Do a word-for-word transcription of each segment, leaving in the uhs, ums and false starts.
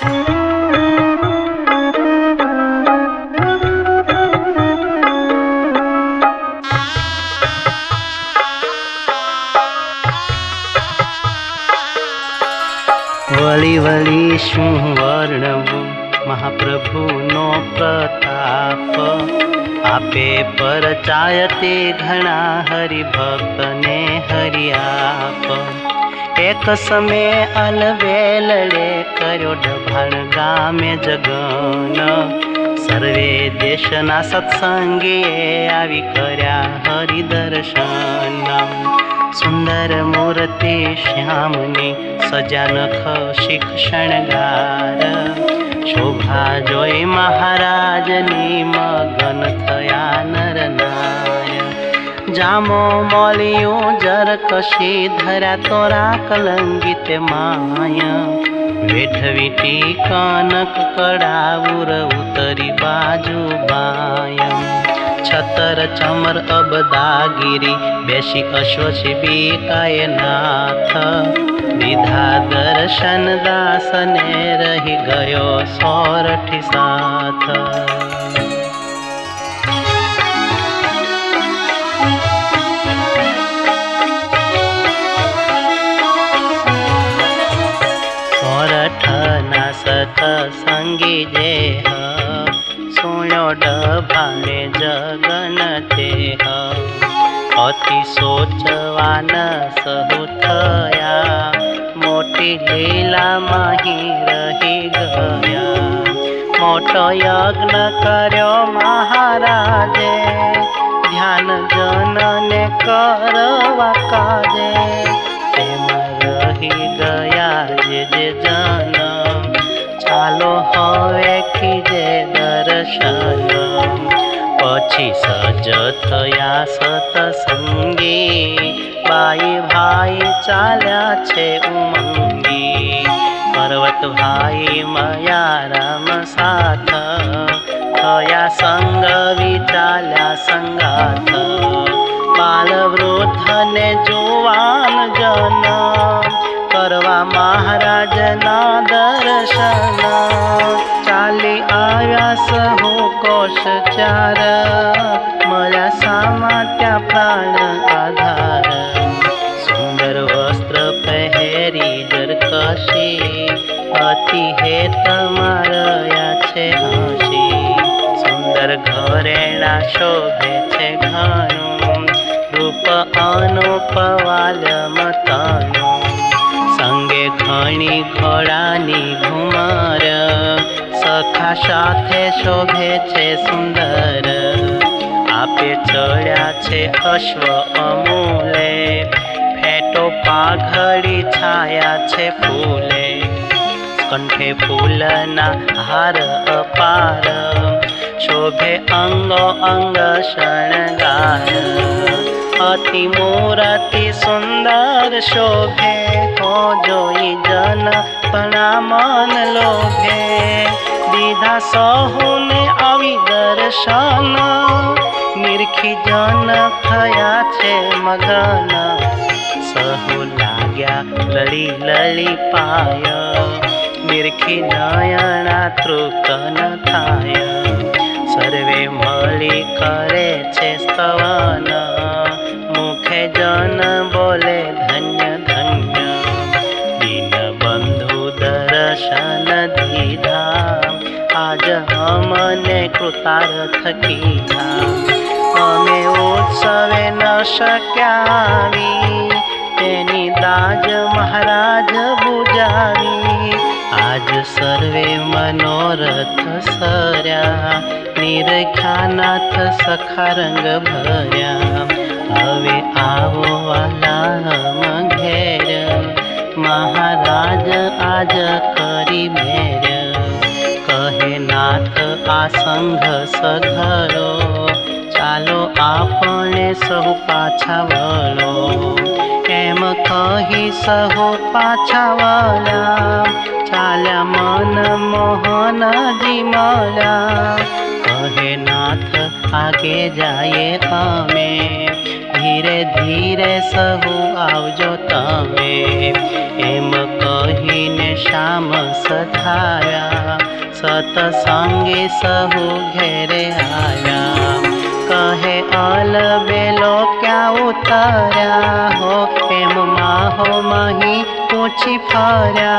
વળી વળી શું વર્ણવું મહાપ્રભુનો પ્રતાપ, આપે પરચાય તે ઘણા હરિભક્તને હરિઆપ। એક સમય અલવેલડે કર્યો ડભાણ ગામે જગન, સર્વે દેશના સત્સંગીએ આવી કર્યા હરિદર્શન। સુંદર મૂર્તિ શ્યામની સજા નખ શીખ શણગાર, શોભા જોઈ મહારાજની મગન થયા નર નાર। જામો મોલિયું જર કશી ધર્યા તોરા કલંગિત માય, વેઠવીટી કનક કડાવુર ઉતરી બાજુ બાય। છતર ચમર અબદાગીરી બેસી અશ્વછી બીકાય નાથ, વિધા દર્શન દાસને રહી ગયો સોરઠી સાથ। સોરઠના સતસંગી જે સુણ્યો ડભાણે જગન તેહ, અતિ સોચવાન સહુ થયા, મોટી લીલા માહી રહી ગયા। મોટો યજ્ઞ કર્યો મહારાજે, ધ્યાન જનને કરવા કાજે, તેમાં રહી ગયા જે જે જન, ચાલો હવે કીજે દર્શન। પછી સજ થયા સતસંગી, બાઈ ભાઈ ચાલ્યા છે ઉમંગી। પર્વત ભાઈ મયારામ સાથ, થયા સંગ વિચાલ્યા સંગાથ। બાલ વૃદ્ધ ને જુવાન જન, કરવા મહારાજના દર્શન। ચાલી આવ્યા સહુ કોશ ચાર, મળ્યા સામા ત્યાં પ્રાણ આધાર। સુંદર વસ્ત્ર પહેરી જરકશી, અતિ હે તમારયા છે હસી। સુંદર ઘરેણા શોભે છે ઘણું, રૂપ અનુપવાલ્ય મતાનું। સંગે ઘણી ઘોડાની ઘુમર, સખા સાથે શોભે છે સુંદર। આપે ચડ્યા છે અશ્વ અમૂલે, ફેટો પાઘડી છાયા છે ફૂલે। કંઠે ફૂલના હાર અપાર, શોભે અંગો અંગ શણગાર। અતિ મૂર્તિ સુંદર શોભે, હો જોઈ જન પણા મન લોભે। દીધા સહુને આવી દર્શન, નિરખી જન થયા છે મગન। સહુ લાગ્યા લળી લળી પાય, નિરખી નયણા તૃકન થાય। સર્વે મળી કરે છે સ્તવન, મુખે જન બોલે ધન્ય ધન્ય। દીન બંધુ દર્શન દીધા, આજ અમને કૃતાર્થ કીધા। અમે ઉત્સવે ન શક્યા આવી, તેની દાજ મહારાજ બુજાવી। આજ સર્વે મનોરથ સર્યા, નિરખ્યાનાથ સખા રંગ ભર્યા। હવે આવો વાલા ઘેર, મહારાજ આજ કરી મેર। કહે નાથ આ સંઘ સઘરો, ચાલો આપણે સહુ પાછા વળો। એમ કહી સહુ પાછા વળ્યા, ચાલ્યા મન મોહનજી મળ્યા। કહે નાથ આગે જાયે અમે, ધીરે ધીરે સહુ આવજો તમે। એમ કહીને श्याम सधाव्या सतसंगी सहु घेरे आव्या कहे अल बेलो क्या उतर्या हो एम माहो मही पूछी फर्या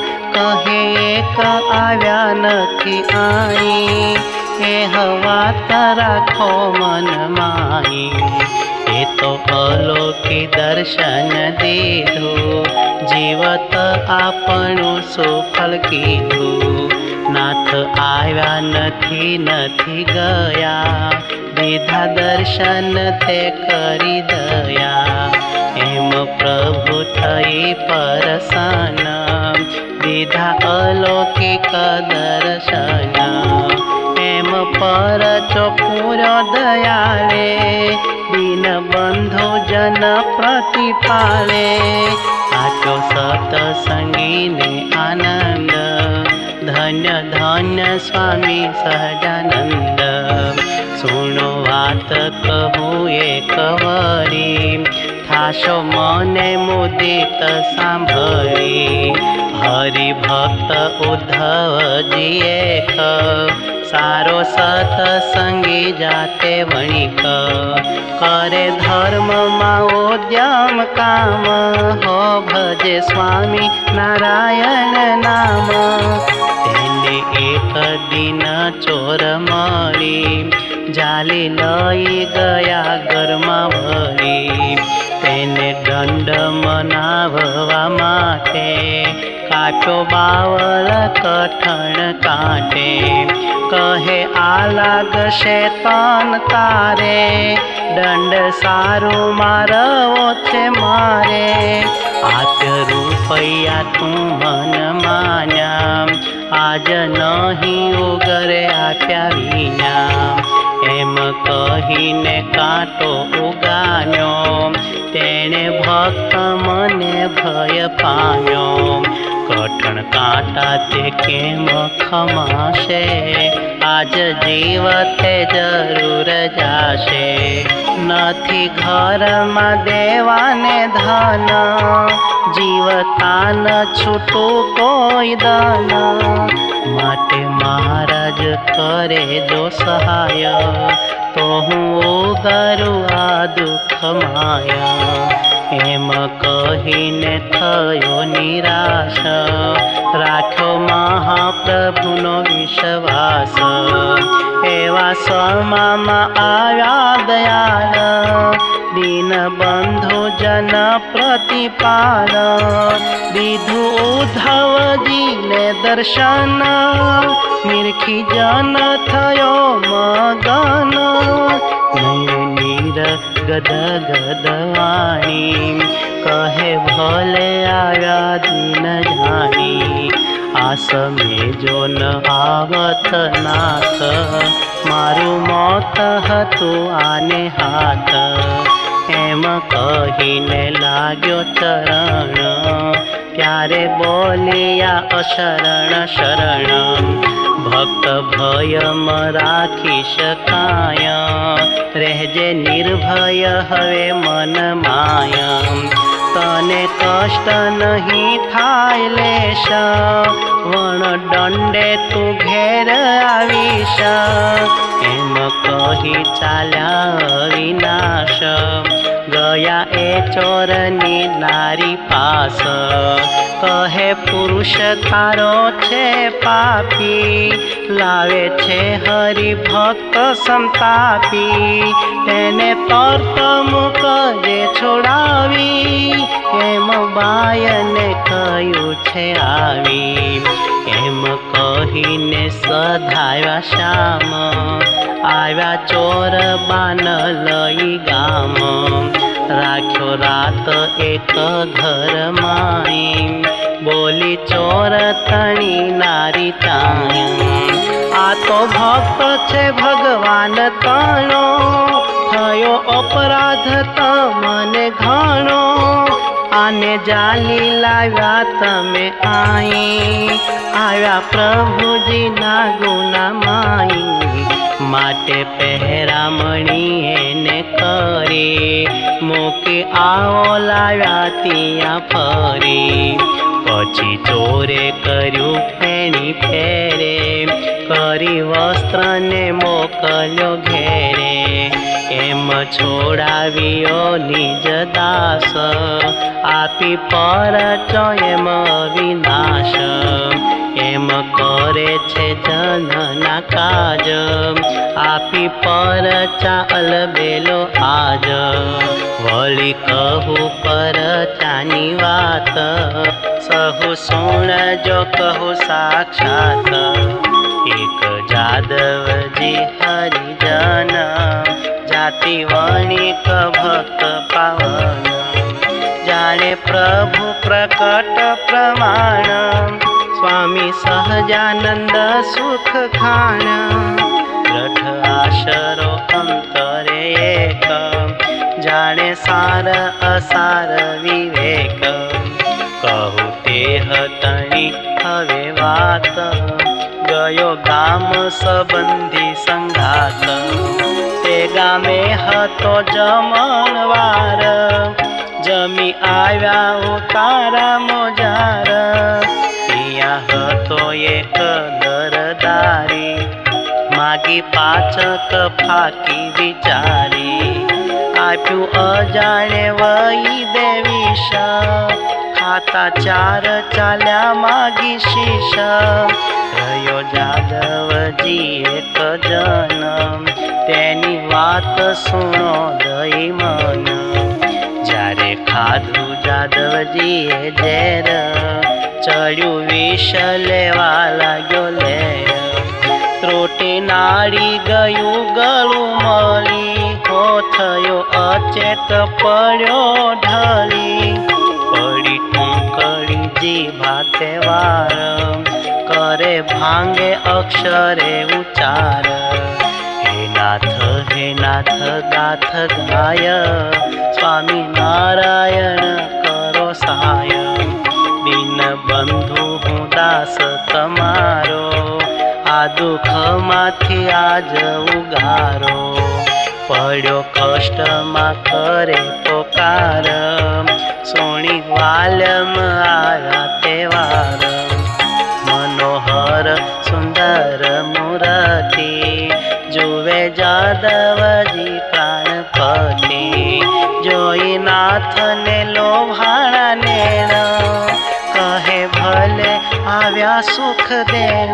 कहे एक आव्या नथी आई ए हवा राखो मन माई ए तो अलौकिक दर्शन दीधु जीवत आपणु सुफल कीधु नाथ आव्या नथी नथी गया दीधा दर्शन ते करी दया एम प्रभु थई परसन दीधा अलौकिक दर्शन एम पर चोपुरो दयाले दीन बंधु जन प्रतिपाले आचो सतसंगी ने आनंद धन्य धन्य स्वामी सहजानंद सुनो वात कहूँ एक वरी थाशो मने मुदित सांभळी हरि भक्त उद्धव जी एक सारो सतसंगी जाते वणिक करे धर्म मा उद्यम काम हो भजे स्वामी नारायण नाम तेने एक दिन चोर मळी जाली लई गया घरमा भरी तेने दंड मनाववा माटे काचो बावल कठण काटे कहे आलाग शैतान तारे दंड सारू मारवो छे मारे आप्य रूपया तू मन मान्या आज नहीं उगरे आप्या विना एम कहीने कांटो उगान्यो तेने भक्त मने भय पाम्यो कठण कांटा ते केम खमाशे आज जीवते जरूर जाशे नथी घर में देवाने धन जीवतान छूटू कोई दान माटे महाराज करे जो सहाय तो हूँ गरु आ दुख माया एम कहीने थयो निराश राख्यो महाप्रभुनो विश्वास एवा समा आया दयाल दीन बंधु जन प्रतिपाल विधु उद्धव जी ने दर्शन निरखी जन थयो मगन नीर गद गदवाणी कहे भले आया दीन जानी आस में जो न आवत नाथ मारू मौत हतु आने हाथ एम कहीने लाग्यो चरण त्यारे बोलिया अशरण शरण भक्त भयम राखी शकाय रहजे निर्भय हवे मन माया तने कष्ट नहीं थाय लेश वण दंडे तू घेर आवीश एम कही चाल्या विनाश गया ए चोरनी नारी पास कहे पुरुष तारो छे पापी लावे छे हरि भक्त संतापी तेने तर्त मुकजे छोड़ावी एम बायने कह्यु छे आवी एम कहीने सधाव्या श्याम आव्या चोर बान लई गाम राख्यो रात एक घर माई बोली चोर तणी नारी ताई आ तो भक्त छे भगवान ताणो थयो अपराध तमने घणो आने जाली लाव्या तमे आई आव्या प्रभुजी ना गुना माई माटे पहरामणी एने करे मोके आओ लाव्या तिया फरी पछी चोरे कर्यु फेणी फेरे करी वस्त्र ने मोकल्यो घेरे एम छोड़ाव्यो निज दास आपी परचो एम विनाश एम करे छे जनना काज आपी परचा अलबेलो आज वळी कहू परचानी वात सहु सुण जो कहू साक्षात एक जादवजी हरिजन जाति वणिक भक्त पावन जाने प्रभु प्रकट प्रमाण स्वामी सहजानंद सुख खान दृढ़ आशरो अंतरे एक जाने सार असार विवेक कहू ते हतणी हवे वात गयो गाम संबंधी संघात ते गामे हतो जमणवार जमी आव्या उतारा मोजार पिया हतो एक दरदारी मागी पाचक फाकी विचारी आप्यू अजाणे वही देवीश खाता चार चाल्या मागी शीश रयो जादवजी एक जन तेनी वात सुनो दई मन जारे खाधु जादवजीए जेर चढ़्यू विष लेवा लाग्यो लेर त्रोटी नाड़ी गयु गळू मळी हो थयो अचेत पड्यो ढली पड़ी टूंकड़ी जीभा तेवार करे भांगे अक्षरे उच्चार हे नाथ हे नाथ गाथ गाय स्वामी नारायण करो सहाय दीन बंधु हूँ दास तमारो आ दुख माथी आज उगारो पड्यो कष्ट मा करे पोकार सोनी वालम आया तेवार मनोहर सुंदर मूर्ति जुवे जादवजी प्राणपति जोई नाथ ने लोभाणा नेण कहे भले आव्या सुख देन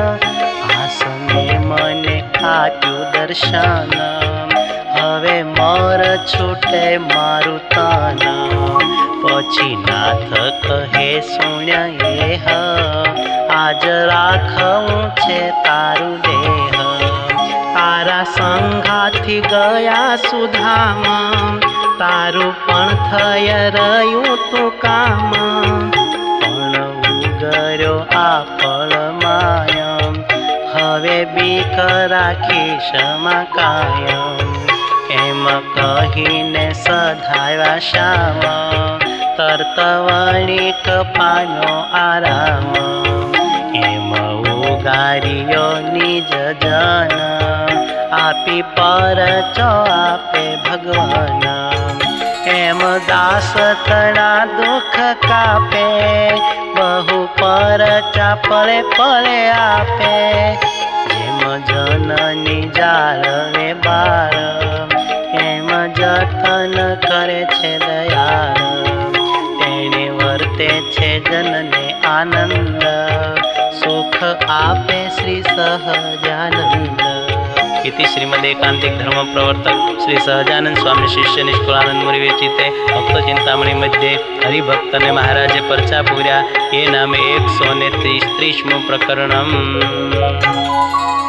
आसने मने आप्यू दर्शन हवे मोर छूटे मारू तन पछी नाथ कहे सुण्य एह आज राखवू छे तारू देह तारा संघाथी गया सुधाम तारू पण थय रह्यू तू काम पण उगर्यो आ फल मायम हवे बीक राखी क्षमा कायम एम कहीने सधाव्या श्याम तरत वणिक पानो आराम एम उगारियो निज जन आपी परचो आपे भगवान एम दास तणा दुख कापे बहु परचा पले पले आपे एम जननी जाळवे बाळ एम जतन करे छे दयाळ तेने वर्ते छे जनने आनंद सुख आपे श्री सहजानंद। इति श्रीमद एकांतिक धर्म प्रवर्तक श्री सहजानंद स्वामी शिष्य निष्कुलानंद मुनि विरचिते भक्त चिंतामणि मध्ये हरिभक्त ने महाराजे परचा पूर्या ये नामे एक सौ ने तीस त्रीसमु प्रकरणम।